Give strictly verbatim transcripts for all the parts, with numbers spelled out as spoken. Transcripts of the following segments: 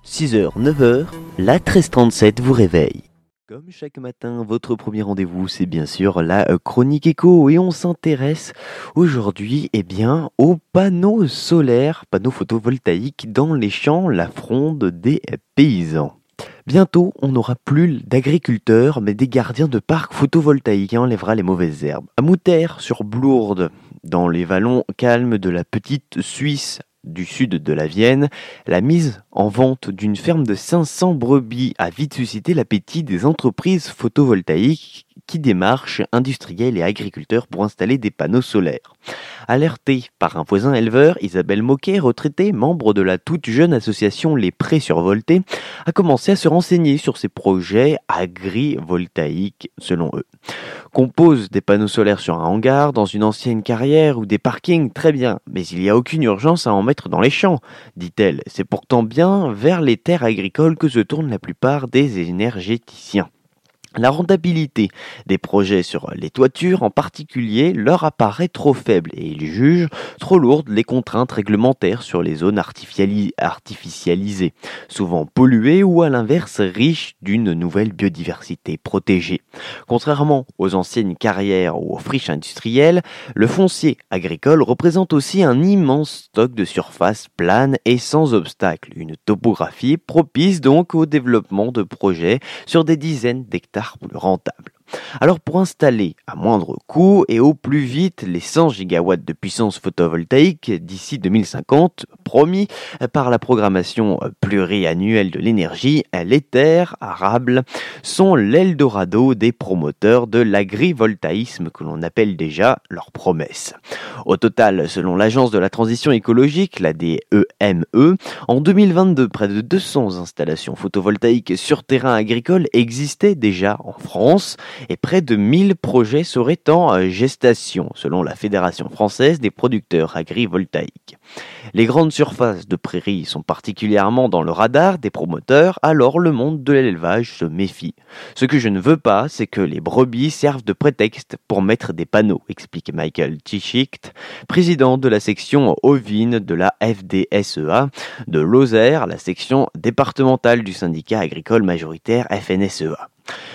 six heures, neuf heures, la treize trente-sept vous réveille. Comme chaque matin, votre premier rendez-vous, c'est bien sûr la euh, chronique éco et on s'intéresse aujourd'hui eh bien, aux panneaux solaires, panneaux photovoltaïques dans les champs, la fronde des paysans. Bientôt, on n'aura plus d'agriculteurs, mais des gardiens de parcs photovoltaïques et enlèvera les mauvaises herbes. À Moutère, sur Blourde, dans les vallons calmes de la petite Suisse, du sud de la Vienne, la mise en vente d'une ferme de cinq cents brebis a vite suscité l'appétit des entreprises photovoltaïques qui démarchent industriels et agriculteurs pour installer des panneaux solaires. Alertée par un voisin éleveur, Isabelle Moquet, retraitée, membre de la toute jeune association Les Prés Survoltés, a commencé à se renseigner sur ces projets agrivoltaïques selon eux. Qu'on pose des panneaux solaires sur un hangar, dans une ancienne carrière ou des parkings, très bien, mais il n'y a aucune urgence à en mettre dans les champs, dit-elle. C'est pourtant bien vers les terres agricoles que se tournent la plupart des énergéticiens. La rentabilité des projets sur les toitures en particulier leur apparaît trop faible et ils jugent trop lourdes les contraintes réglementaires sur les zones artificiali- artificialisées, souvent polluées ou à l'inverse riches d'une nouvelle biodiversité protégée. Contrairement aux anciennes carrières ou aux friches industrielles, le foncier agricole représente aussi un immense stock de surface plane et sans obstacle, une topographie propice donc au développement de projets sur des dizaines d'hectares plus rentable. Alors pour installer à moindre coût et au plus vite les cent gigawatts de puissance photovoltaïque d'ici deux mille cinquante, promis par la programmation pluriannuelle de l'énergie, les terres arables sont l'Eldorado des promoteurs de l'agrivoltaïsme que l'on appelle déjà leur promesse. Au total, selon l'Agence de la transition écologique, la D E M E, en deux mille vingt-deux, près de deux cents installations photovoltaïques sur terrain agricole existaient déjà en France et près de mille projets seraient en gestation, selon la Fédération française des producteurs agrivoltaïques. Les grandes surfaces de prairies sont particulièrement dans le radar des promoteurs, alors le monde de l'élevage se méfie. Ce que je ne veux pas, c'est que les brebis servent de prétexte pour mettre des panneaux, explique Michael Tschicht, président de la section ovine de la F D S E A de Lozère, la section départementale du syndicat agricole majoritaire F N S E A.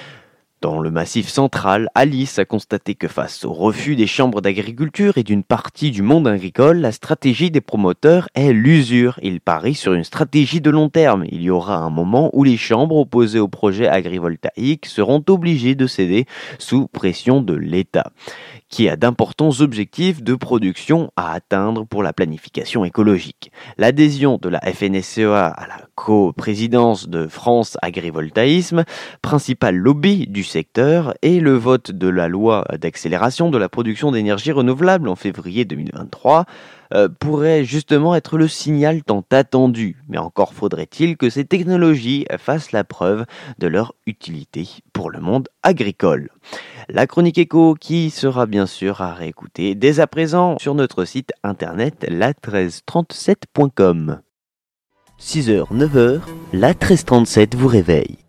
Dans le Massif central, Alice a constaté que face au refus des chambres d'agriculture et d'une partie du monde agricole, la stratégie des promoteurs est l'usure. Ils parient sur une stratégie de long terme. Il y aura un moment où les chambres opposées au projet agrivoltaïque seront obligées de céder sous pression de l'État, qui a d'importants objectifs de production à atteindre pour la planification écologique. L'adhésion de la F N S E A à la coprésidence de France Agrivoltaïsme, principal lobby du secteur, et le vote de la loi d'accélération de la production d'énergie renouvelable en février deux mille vingt-trois euh, pourrait justement être le signal tant attendu. Mais encore faudrait-il que ces technologies fassent la preuve de leur utilité pour le monde agricole. La chronique éco qui sera bien sûr à réécouter dès à présent sur notre site internet la treize trente-sept point com. six heures, neuf heures, la treize trente-sept vous réveille.